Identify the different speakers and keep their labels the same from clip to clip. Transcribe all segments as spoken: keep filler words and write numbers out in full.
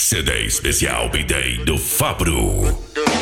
Speaker 1: C D especial B-Day do Fabro.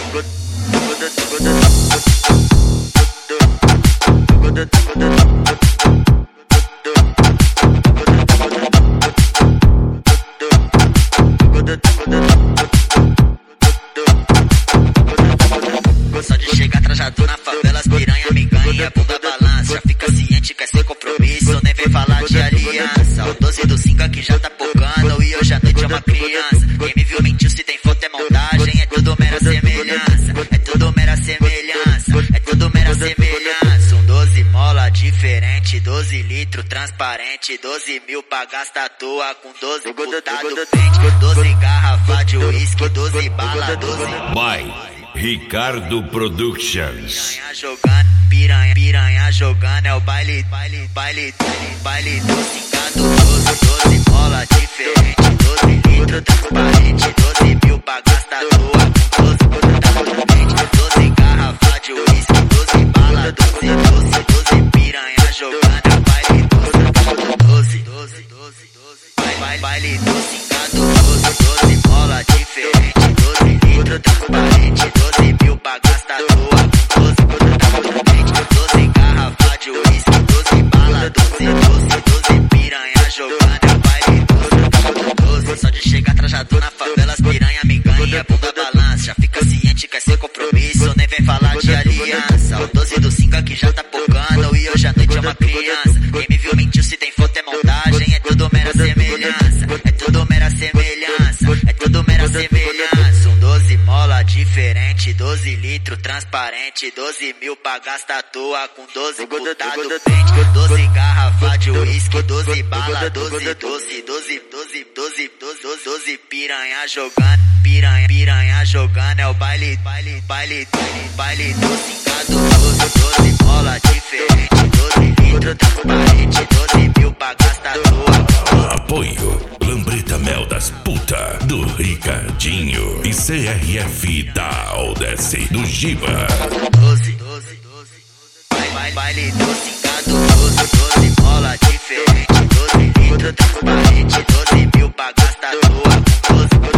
Speaker 2: Só de chegar trajado na favela, as piranha me ganha, bunda balança. Já fica ciente, quer ser compromisso, nem vem falar de aliança. O doze do cinco aqui já tá pocando e hoje à noite é uma criança. Quem me viu mentiu, se tem foto é montagem, é tudo mera semelhança. É tudo mera semelhança, é tudo mera semelhança. Um doze mola diferente, doze litro transparente, doze mil pra gastar à toa com doze putado pente, doze garrafa de uísque, doze bala, doze.
Speaker 1: By Ricardo Productions.
Speaker 2: Piranha jogando, piranha, piranha jogando, é o baile, baile, baile, baile, baile do cingado, doze, doze mola diferente, doze litro transparente, doze mil pra gastar à toa com doze putado pente, doze garrafa de uísque, doze bala, doze, doze, doze piranha jogando, é o baile do cingado, doze, doze, doze, doze, baile, baile do cingado, doze, doze mola diferente, doze litro transparente, doze mil pra gastar à toa com doze putado pente, doze garrafa de uísque, doze bala, doze, doze, doze piranha jogando, é o baile do cingado, doze. Só de chegar trajado na favela, as piranha me ganha, bunda balança. Já fica ciente, quer ser compromisso, nem vem falar de aliança. O doze do cinco aqui já tá pocando e hoje à noite é uma criança. Quem me viu mentiu, se tem foto é montagem, é tudo mera semelhança. É tudo mera semelhança, é tudo mera semelhança. Um doze mola diferente, doze litro transparente, doze mil pra gastar à toa com doze putado pente, doze garrafa de uísque, doze bala, doze, doze, doze, doze, doze, doze, doze, doze piranha jogando, piranha, piranha jogando, é o baile, baile, baile, baile, baile do cingado, doze, doze mola diferente, doze litro transparente, doze mil pra gastar à toa.
Speaker 1: Apoio Lambreta Mel das Puta do Ricardinho e C R F da Aldece do Giba.
Speaker 2: doze, doze, doze, baile, baile do cingado, doze, doze mola diferente, doze litro transparente, doze mil pra gastar à toa com doze.